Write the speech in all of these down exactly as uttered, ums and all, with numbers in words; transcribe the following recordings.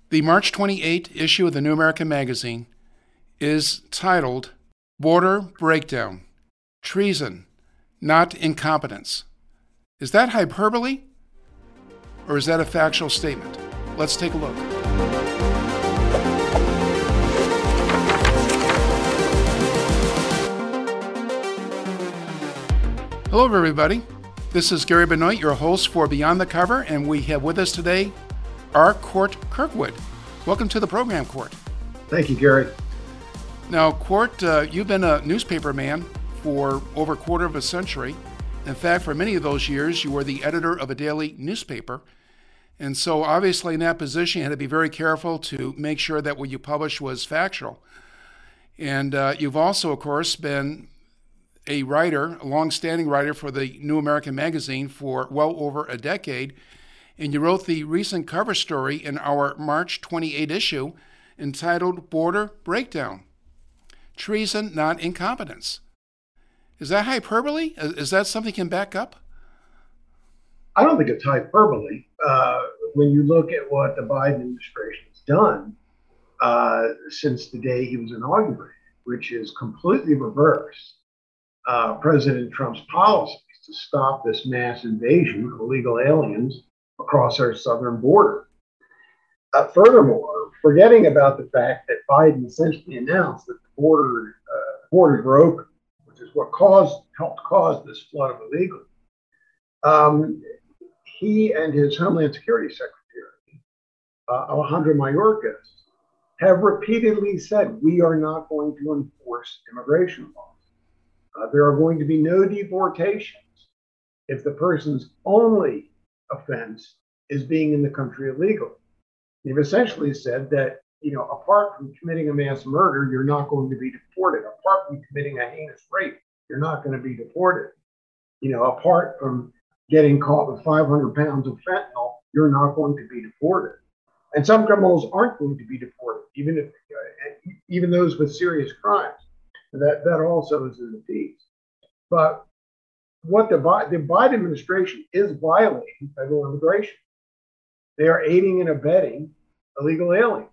The March twenty-eighth issue of the New American Magazine is titled Border Breakdown: Treason, Not Incompetence. Is that hyperbole, or is that a factual statement? Let's take a look. Hello, everybody. This is Gary Benoit, your host for Beyond the Cover, and we have with us today R. Court Kirkwood. Welcome to the program, Court. Thank you, Gary. Now, Court, uh, you've been a newspaper man for over a quarter of a century. In fact, for many of those years, you were the editor of a daily newspaper. And so obviously in that position, you had to be very careful to make sure that what you published was factual. And uh, you've also, of course, been a writer, a long-standing writer for the New American Magazine for well over a decade. And you wrote the recent cover story in our March twenty-eighth issue entitled Border Breakdown: Treason, Not Incompetence. Is that hyperbole? Is that something you can back up? I don't think it's hyperbole. Uh, when you look at what the Biden administration has done uh, since the day he was inaugurated, which is completely reverse uh, President Trump's policies to stop this mass invasion of illegal aliens across our southern border. Uh, furthermore, forgetting about the fact that Biden essentially announced that the border uh, borders were open, which is what caused helped cause this flood of illegals. Um, he and his Homeland Security Secretary, uh, Alejandro Mayorkas, have repeatedly said we are not going to enforce immigration laws. Uh, there are going to be no deportations if the person's only offense is being in the country illegally. They've essentially said that, you know, apart from committing a mass murder, you're not going to be deported. Apart from committing a heinous rape, you're not going to be deported. You know, apart from getting caught with five hundred pounds of fentanyl, you're not going to be deported. And some criminals aren't going to be deported, even if, uh, even those with serious crimes. That that also is in the fees. But what the, the Biden administration is violating federal immigration. They are aiding and abetting illegal aliens.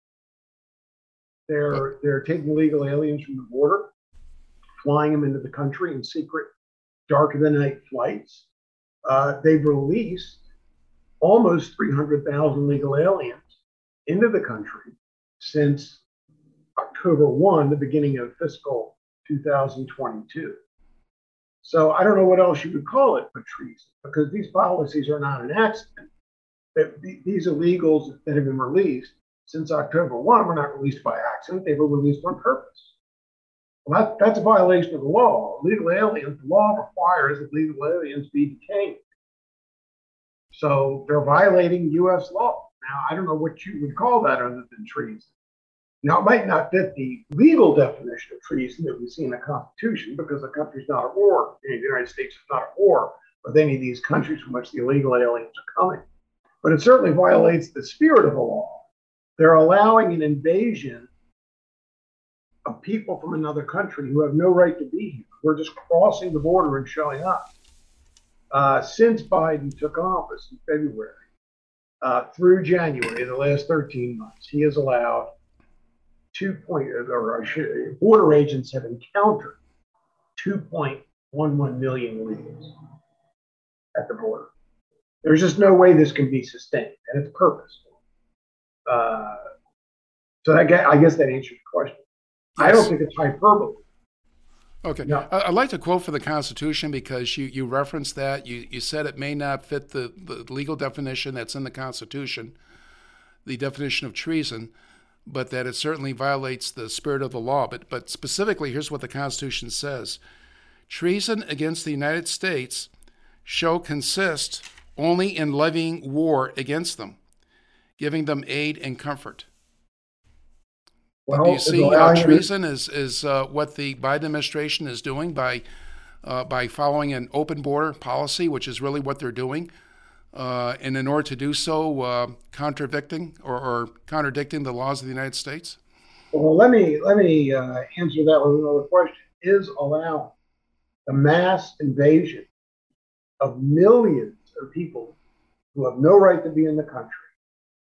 They're they're taking illegal aliens from the border, flying them into the country in secret, dark of the night flights. Uh, they've released almost three hundred thousand legal aliens into the country since October first, the beginning of fiscal two thousand twenty-two. So I don't know what else you would call it but treason, because these policies are not an accident. These illegals that have been released since October first were not released by accident. They were released on purpose. Well, that, that's a violation of the law. Illegal aliens, the law requires that legal aliens be detained. So they're violating U S law. Now, I don't know what you would call that other than treason. Now, it might not fit the legal definition of treason that we see in the Constitution, because the country's not at war. The United States is not at war with any of these countries from which the illegal aliens are coming. But it certainly violates the spirit of the law. They're allowing an invasion of people from another country who have no right to be here. We're just crossing the border and showing up. Uh, since Biden took office in February, uh, through January, the last thirteen months, he has allowed two point, or I should, border agents have encountered two point one one million illegals at the border. There's just no way this can be sustained, and it's purposeful. Uh, so that, I guess that answers your question. Yes. I don't think it's hyperbole. Okay. No. I'd like to quote for the Constitution, because you, you referenced that. You, you said it may not fit the, the legal definition that's in the Constitution, the definition of treason, but that it certainly violates the spirit of the law. But, but specifically, here's what the Constitution says. Treason against the United States shall consist only in levying war against them, giving them aid and comfort. Well, do you see uh, treason is, is uh, what the Biden administration is doing by uh, by following an open border policy, which is really what they're doing, uh, and in order to do so, uh, contradicting or, or contradicting the laws of the United States? Well, let me let me uh, answer that with another question. Is allowing the mass invasion of millions of people who have no right to be in the country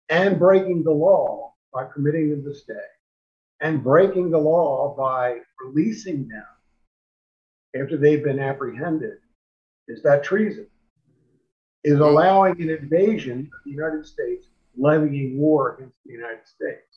and breaking the law by permitting them to stay, and breaking the law by releasing them after they've been apprehended, is that treason? Is Well, allowing an invasion of the United States, levying war against the United States.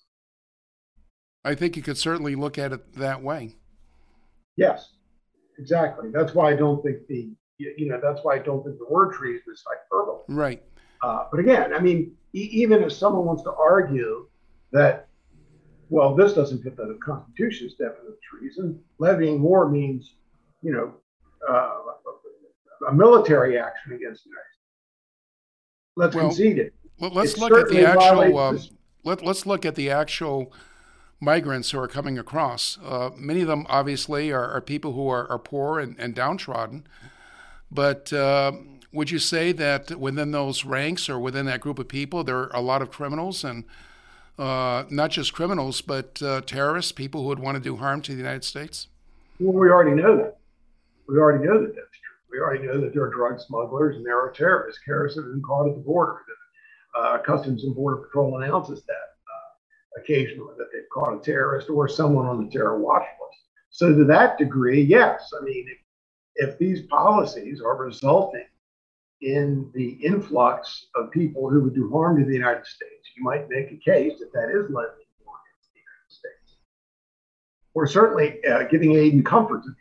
I think you could certainly look at it that way. Yes, exactly. That's why I don't think the, you know, that's why I don't think the word treason is hyperbole. Right. Uh, but again, I mean, e- even if someone wants to argue that, well, this doesn't fit the Constitution's definition of treason, levying war means, you know, uh, a military action against the United States. Let's Well, concede it. let- let's It look at the certainly actual. Um, violates. let Let's look at the actual migrants who are coming across. Uh, many of them obviously are, are people who are, are poor and, and downtrodden. But uh, would you say that within those ranks or within that group of people, there are a lot of criminals and uh, not just criminals, but uh, terrorists, people who would want to do harm to the United States? Well, we already know that. We already know that that's true. We already know that there are drug smugglers and there are terrorists. Terrorists have been caught at the border. Uh, Customs and Border Patrol announces that uh, occasionally, that they've caught a terrorist or someone on the terror watch list. So to that degree, yes. I mean, if, if these policies are resulting in the influx of people who would do harm to the United States, you might make a case that that is levying war against the United States, or certainly uh, giving aid and comfort to them.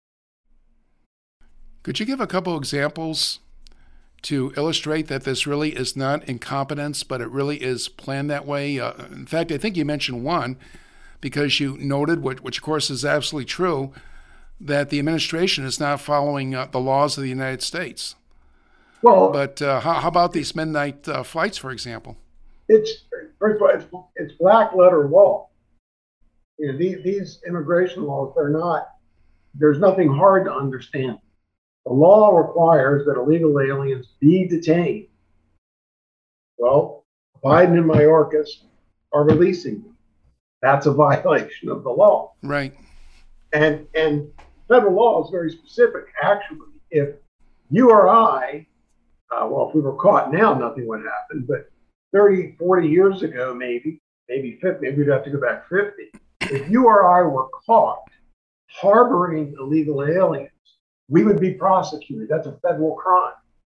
Could you give a couple examples to illustrate that this really is not incompetence, but it really is planned that way? Uh, in fact, I think you mentioned one because you noted, which, which of course is absolutely true, that the administration is not following uh, the laws of the United States. Well, But uh, how, how about these midnight uh, flights, for example? it's first of all, it's, it's black letter law. You know, these, these immigration laws, they're not. There's nothing hard to understand. The law requires that illegal aliens be detained. Well, Biden and Mayorkas are releasing them. That's a violation of the law. Right. And and federal law is very specific. Actually, if you or I, uh, well, if we were caught now, nothing would happen. But thirty, forty years ago, maybe, maybe fifty, maybe we'd have to go back fifty. If you or I were caught harboring illegal aliens, we would be prosecuted. That's a federal crime.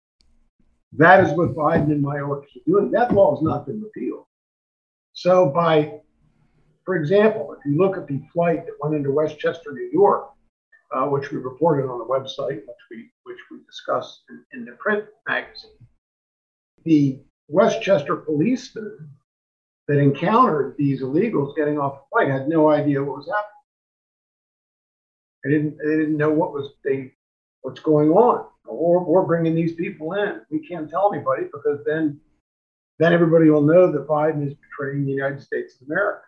That is what Biden and Mayorkas are doing. That law has not been repealed. So by, for example, if you look at the flight that went into Westchester, New York, uh, which we reported on the website, which we which we discussed in, in the print magazine, the Westchester policeman that encountered these illegals getting off the flight had no idea what was happening. They didn't they didn't know what was they what's going on. Or we're bringing these people in. We can't tell anybody because then then everybody will know that Biden is betraying the United States of America.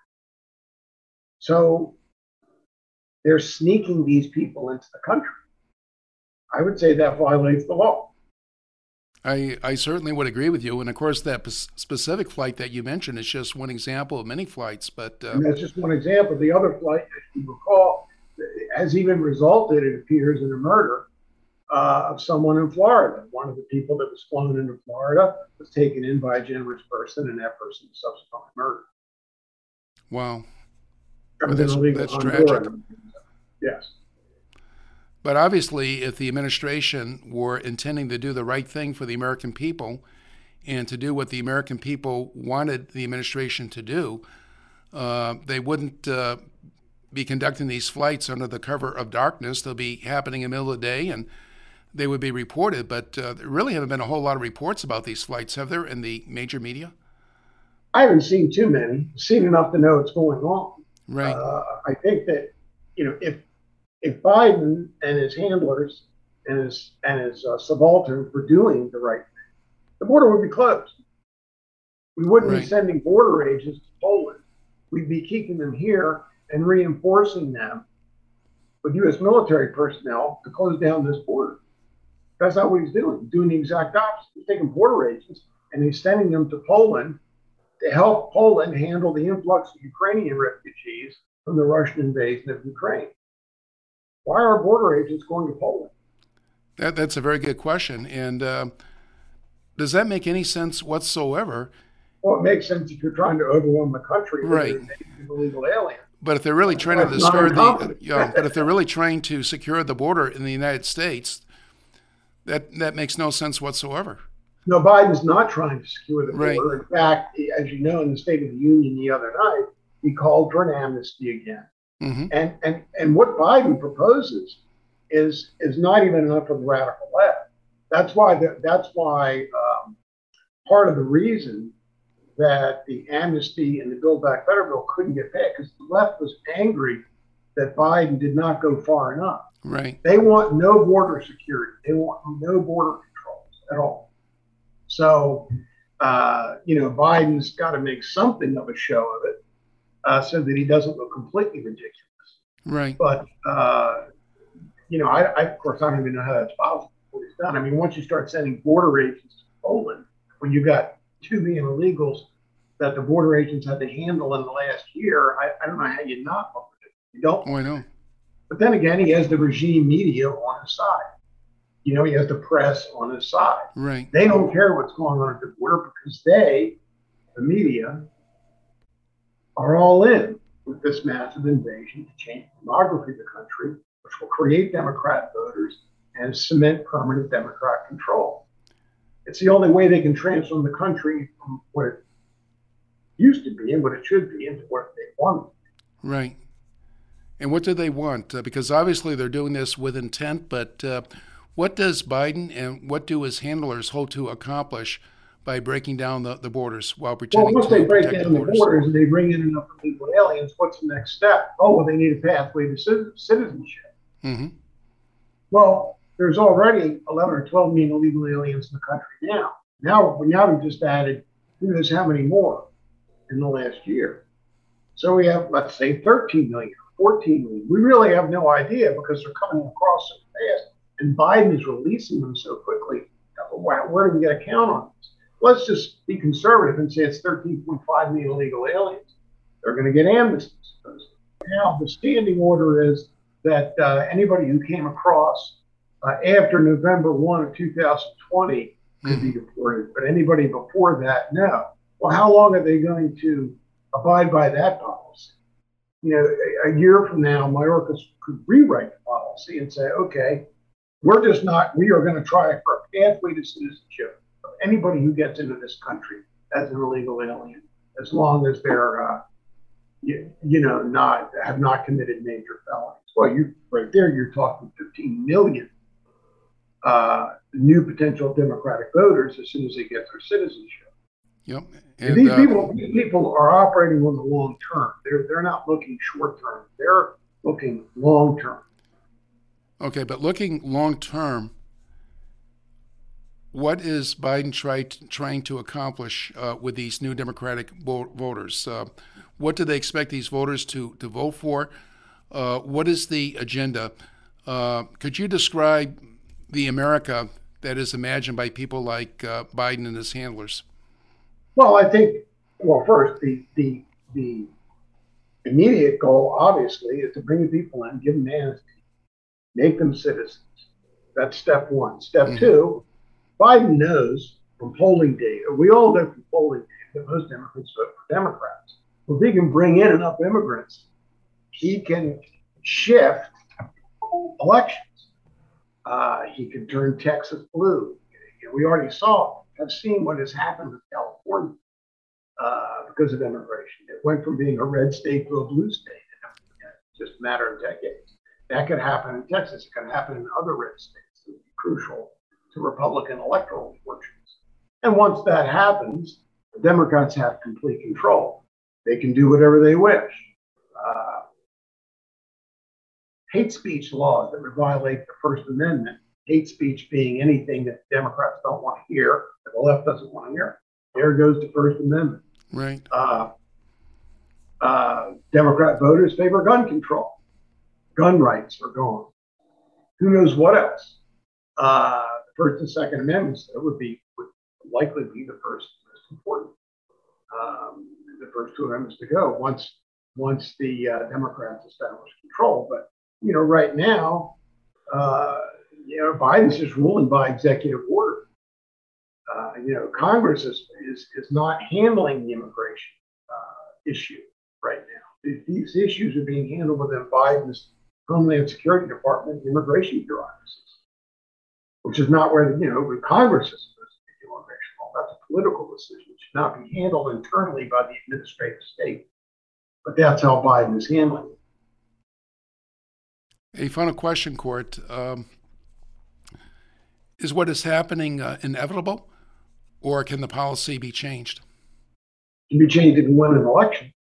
So they're sneaking these people into the country. I would say that violates the law. I, I certainly would agree with you. And of course, that p- specific flight that you mentioned is just one example of many flights. But uh, And that's just one example. The other flight, as you recall, has even resulted, it appears, in a murder uh, of someone in Florida. One of the people that was flown into Florida was taken in by a generous person, and that person was subsequently murdered. wow. Well, that's, that's tragic. Yes. But obviously, if the administration were intending to do the right thing for the American people and to do what the American people wanted the administration to do, uh, they wouldn't uh, be conducting these flights under the cover of darkness. They'll be happening in the middle of the day, and they would be reported. But uh, there really haven't been a whole lot of reports about these flights, have there, in the major media? I haven't seen too many. I've seen enough to know what's going on. Right. Uh, I think that, you know, if if Biden and his handlers and his and his uh, subalterns were doing the right thing, the border would be closed. We wouldn't Right. be sending border agents to Poland. We'd be keeping them here and reinforcing them with U S military personnel to close down this border. That's not what he's doing. He's doing the exact opposite. He's taking border agents and he's sending them to Poland to help Poland handle the influx of Ukrainian refugees from the Russian invasion of Ukraine. Why are border agents going to Poland? That, that's a very good question. And uh, does that make any sense whatsoever Well, it makes sense if you're trying to overwhelm the country with Right. an invasion of illegal aliens. But if they're really trying to That's not destroy the, uncommon. you know, but if they're really trying to secure the border in the United States, that that makes no sense whatsoever. No, Biden's not trying to secure the Right. border. In fact, as you know, in the State of the Union the other night, he called for an amnesty again. Mm-hmm. And and and what Biden proposes is is not even enough for the radical left. That's why the, that's why um, part of the reason that the amnesty and the Build Back Better bill couldn't get passed because the left was angry that Biden did not go far enough. Right. They want no border security. They want no border controls at all. So, uh, you know, Biden's got to make something of a show of it uh, so that he doesn't look completely ridiculous. Right. But, uh, you know, I, I, of course, I don't even know how that's possible. What he's done. I mean, once you start sending border agents to Poland, when you got two million illegals that the border agents had to handle in the last year, I, I don't know how you not look at it. You don't. Oh, I know. But then again, he has the regime media on his side. You know, he has the press on his side. Right. They don't care what's going on at the border because they, the media, are all in with this massive invasion to change the demography of the country, which will create Democrat voters and cement permanent Democrat control. It's the only way they can transform the country from what it used to be and what it should be into what they want. Right. And what do they want? Uh, because obviously they're doing this with intent, but uh, what does Biden and what do his handlers hope to accomplish by breaking down the, the borders while pretending well, once to they break protect down the the borders? borders and they bring in enough illegal aliens, what's the next step? Oh, well, they need a pathway to citizenship. Mm-hmm. Well, there's already eleven or twelve million illegal aliens in the country now. Now, now we've just added who knows how many more in the last year. So we have, let's say, thirteen million, fourteen million. We really have no idea because they're coming across so fast, and Biden is releasing them so quickly. Wow, where do we get a count on this? Let's just be conservative and say it's thirteen point five million illegal aliens. They're going to get amnesties. Now, the standing order is that uh, anybody who came across uh, after November first of two thousand twenty could mm-hmm. be deported, but anybody before that, no. Well, how long are they going to abide by that policy? You know, a, a year from now, Mayorkas could rewrite the policy and say, okay, we're just not, we are going to try for a pathway to citizenship of anybody who gets into this country as an illegal alien, as long as they're, uh, you, you know, not, have not committed major felonies. Well, you right there, you're talking fifteen million uh, new potential Democratic voters as soon as they get their citizenship. Yep. And, and these uh, people, these people are operating on the long term. They're they're not looking short term. They're looking long term. Okay, but looking long term, what is Biden try, trying to accomplish uh, with these new Democratic vo- voters? Uh, what do they expect these voters to, to vote for? Uh, what is the agenda? Uh, could you describe the America that is imagined by people like uh, Biden and his handlers? Well, I think, well, first, the, the, the immediate goal, obviously, is to bring the people in, give them amnesty, make them citizens. That's step one. Step mm-hmm. two, Biden knows from polling data, we all know from polling data that most immigrants vote for Democrats. Well, if he can bring in enough immigrants, he can shift elections. Uh, he can turn Texas blue. We already saw, have seen what has happened with California uh, because of immigration. It went from being a red state to a blue state in just a matter of decades. That could happen in Texas. It could happen in other red states. It would be crucial to Republican electoral fortunes. And once that happens, the Democrats have complete control. They can do whatever they wish. Uh, hate speech laws that would violate the First Amendment, hate speech being anything that Democrats don't want to hear, that the left doesn't want to hear. There goes the First Amendment. Right. Uh, uh, Democrat voters favor gun control. Gun rights are gone. Who knows what else? Uh, the First and Second Amendments that would be would likely be the first most important. Um, the first two amendments to go once once the uh, Democrats establish control. But you know, right now, uh, you know, Biden's just ruling by executive order. Uh, Uh, you know, Congress is, is, is not handling the immigration uh, issue right now. These issues are being handled within Biden's Homeland Security Department and immigration bureaucracies, which is not where, the, you know, where Congress is supposed to be immigration law. That's a political decision. It should not be handled internally by the administrative state. But that's how Biden is handling it. A final question, Court. Um, is what is happening uh, inevitable, or can the policy be changed? It can be changed if you win an election.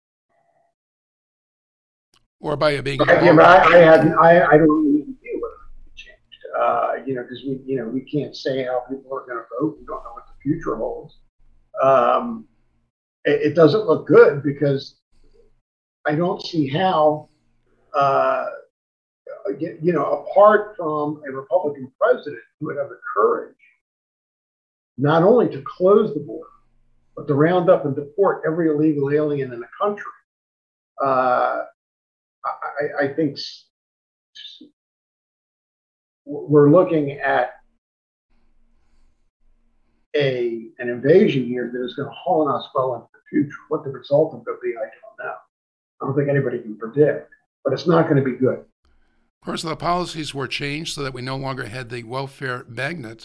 Or by it being. Right, yeah, but I, I, had, I, I don't really deal with it can be changed. Uh, you know, because we, you know, we can't say how people are going to vote. We don't know what the future holds. Um, it, it doesn't look good because I don't see how. Uh, you know, apart from a Republican president who would have the courage not only to close the border, but to round up and deport every illegal alien in the country, uh, I, I think we're looking at a an invasion here that is going to haul us well into the future. What the result of it will be, I don't know. I don't think anybody can predict, but it's not going to be good. Of course, the policies were changed so that we no longer had the welfare magnet.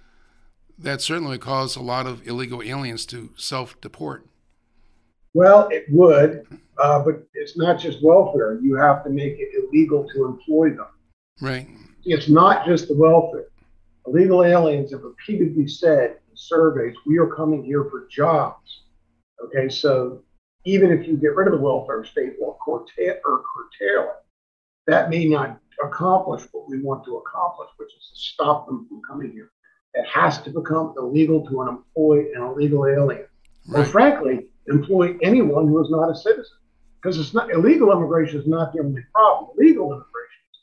That certainly caused a lot of illegal aliens to self-deport. Well, it would, uh, but it's not just welfare. You have to make it illegal to employ them. Right. It's not just the welfare. Illegal aliens have repeatedly said in surveys, we are coming here for jobs. Okay, so even if you get rid of the welfare state or curtail, or curtail it, that may not accomplish what we want to accomplish, which is to stop them from coming here. It has to become illegal to employ an illegal alien, right. Or frankly, employ anyone who is not a citizen. Because it's not illegal immigration is not the only problem. Legal immigration is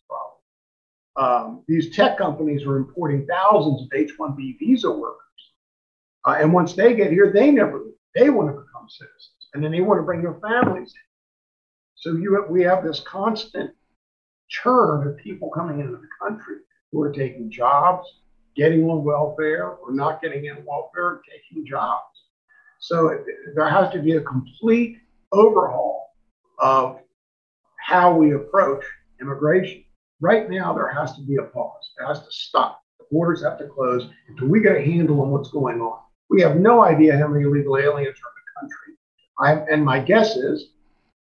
a problem. Um, these tech companies are importing thousands of H one B visa workers, uh, and once they get here, they never they want to become citizens, and then they want to bring their families in. So you have, we have this constant churn of people coming into the country who are taking jobs, getting on welfare, or not getting in welfare, and taking jobs. So it, there has to be a complete overhaul of how we approach immigration. Right now, there has to be a pause. It has to stop. The borders have to close until we get a handle on what's going on. We have no idea how many illegal aliens are in the country. I, and my guess is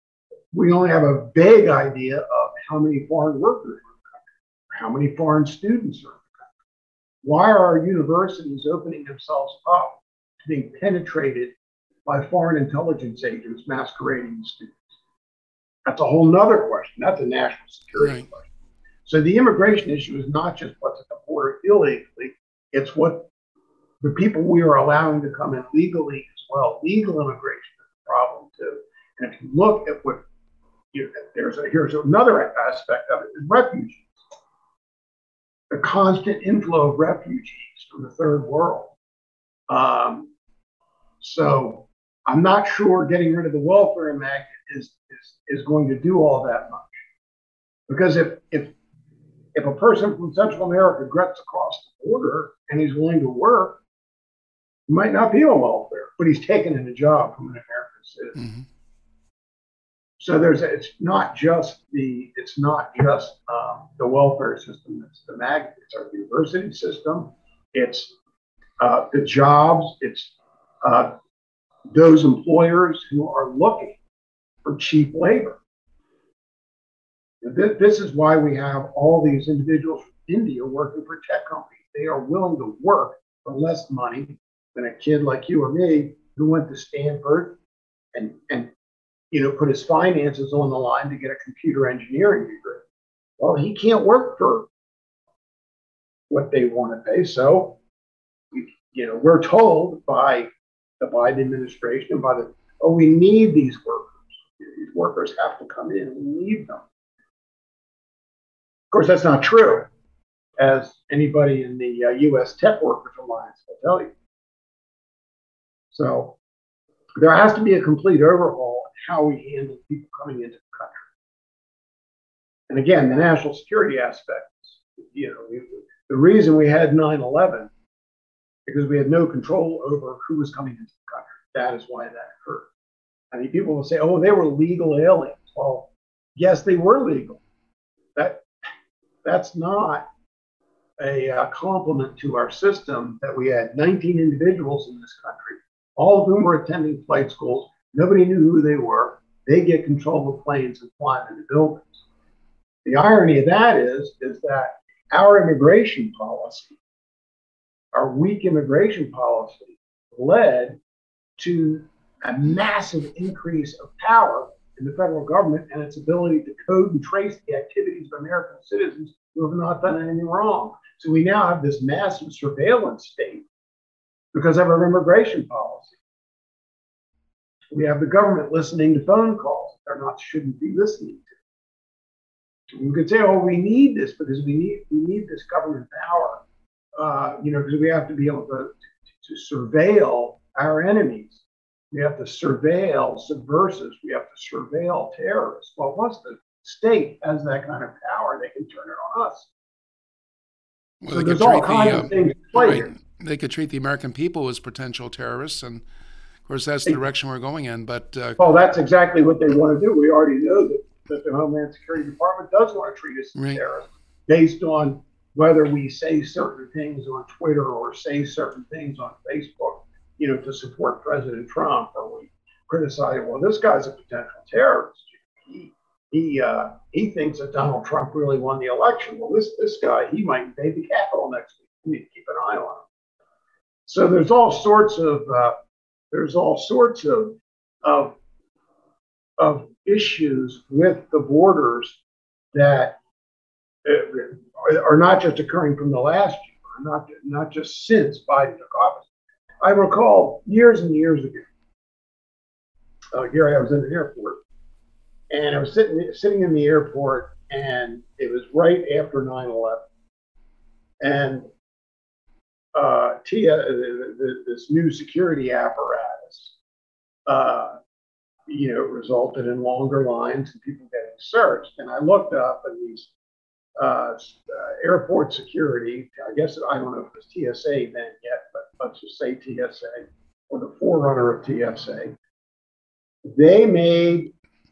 we only have a vague idea of how many foreign workers are in the country, or how many foreign students are in the country. Why are our universities opening themselves up to being penetrated by foreign intelligence agents masquerading as students? That's a whole nother question. That's a national security right. question. So the immigration issue is not just what's at the border illegally, it's what the people we are allowing to come in legally as well. Legal immigration is a problem too. And if you look at what You, there's a, here's another aspect of it, is refugees. The constant inflow of refugees from the third world. Um, so I'm not sure getting rid of the welfare magnet is, is, is going to do all that much. Because if, if, if a person from Central America gets across the border and he's willing to work, he might not be on welfare, but he's taken in a job from an American citizen. Mm-hmm. So there's a, it's not just the it's not just um, the welfare system that's the magnet. It's our university system. It's uh, the jobs. It's uh, those employers who are looking for cheap labor. This, this is why we have all these individuals from India working for tech companies. They are willing to work for less money than a kid like you or me who went to Stanford and and. you know, put his finances on the line to get a computer engineering degree. Well, he can't work for what they want to pay. So, we, you know, we're told by the Biden administration and by the, oh, we need these workers. These workers have to come in. We need them. Of course, that's not true, as anybody in the uh, U S Tech Workers Alliance will tell you. So, there has to be a complete overhaul in how we handle people coming into the country. And again, the national security aspect, you know, we, the reason we had nine eleven because we had no control over who was coming into the country. That is why that occurred. I mean, people will say, oh, they were legal aliens. Well, yes, they were legal. That That's not a uh, compliment to our system that we had nineteen individuals in this country, all of whom were attending flight schools. Nobody knew who they were. They get control of planes and fly them into buildings. The irony of that is, is that our immigration policy, our weak immigration policy, led to a massive increase of power in the federal government and its ability to code and trace the activities of American citizens who have not done anything wrong. So we now have this massive surveillance state because of our immigration policy. We have the government listening to phone calls they're not shouldn't be listening to. You could say, "Oh, we need this because we need we need this government power, uh, you know, because we have to be able to, to to surveil our enemies. We have to surveil subversives. We have to surveil terrorists." Well, once the state has that kind of power, they can turn it on us. Well, so there's all kinds the, uh, of things to play right. here. They could treat the American people as potential terrorists, and of course that's the direction we're going in. But uh, well, that's exactly what they want to do. We already know that, that the Homeland Security Department does want to treat us as right. terrorists based on whether we say certain things on Twitter or say certain things on Facebook, you know, to support President Trump, or we criticize, well, this guy's a potential terrorist. He he uh, he thinks that Donald Trump really won the election. Well, this this guy, he might invade the Capitol next week. We need to keep an eye on him. So there's all sorts of uh, there's all sorts of of of issues with the borders that uh, are not just occurring from the last year, not not just since Biden took office. I recall years and years ago, uh, here I was in the airport, and I was sitting sitting in the airport, and it was right after nine eleven, and uh, Tia, the, the, this new security apparatus, uh, you know, resulted in longer lines and people getting searched. And I looked up, and these uh, uh, airport security, I guess, I don't know if it was T S A then yet, but let's just say T S A, or the forerunner of T S A, they made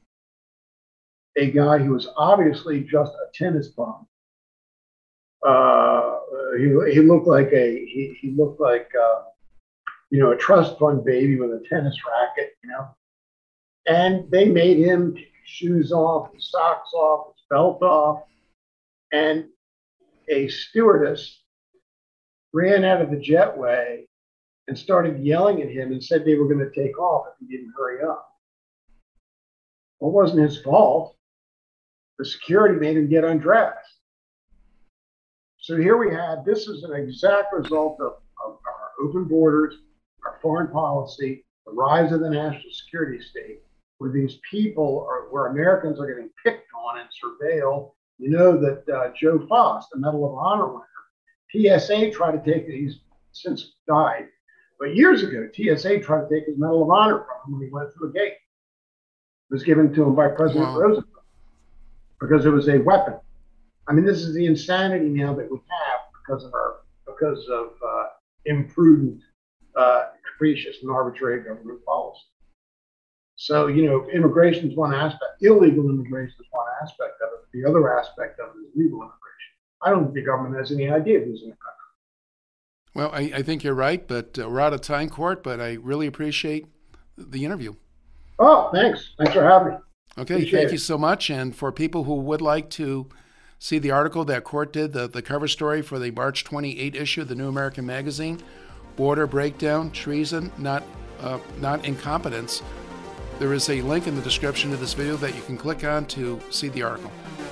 a guy who was obviously just a tennis bum. Uh, he, he looked like a he, he looked like uh, you know, a trust fund baby with a tennis racket, you know, and they made him take his shoes off, his socks off, his belt off, and a stewardess ran out of the jetway and started yelling at him and said they were going to take off if he didn't hurry up. Well, it wasn't his fault. The security made him get undressed. So here we had, this is an exact result of, of our open borders, our foreign policy, the rise of the national security state, where these people are, where Americans are getting picked on and surveilled. You know that uh, Joe Foss, the Medal of Honor winner, T S A tried to take, he's since died, but years ago, T S A tried to take his Medal of Honor from him when he went through a gate. It was given to him by President wow. Roosevelt because it was a weapon. I mean, this is the insanity now that we have because of our, because of uh, imprudent, uh, capricious, and arbitrary government policy. So, you know, immigration is one aspect. Illegal immigration is one aspect of it. The other aspect of it is legal immigration. I don't think the government has any idea who's in the country. Well, I, I think you're right, but uh, we're out of time, Court, but I really appreciate the interview. Oh, thanks. Thanks for having me. Okay, appreciate thank it. you so much. And for people who would like to see the article that Court did, the, the cover story for the March twenty-eighth issue of the New American Magazine, Border Breakdown, Treason, Not, uh, not Incompetence, there is a link in the description of this video that you can click on to see the article.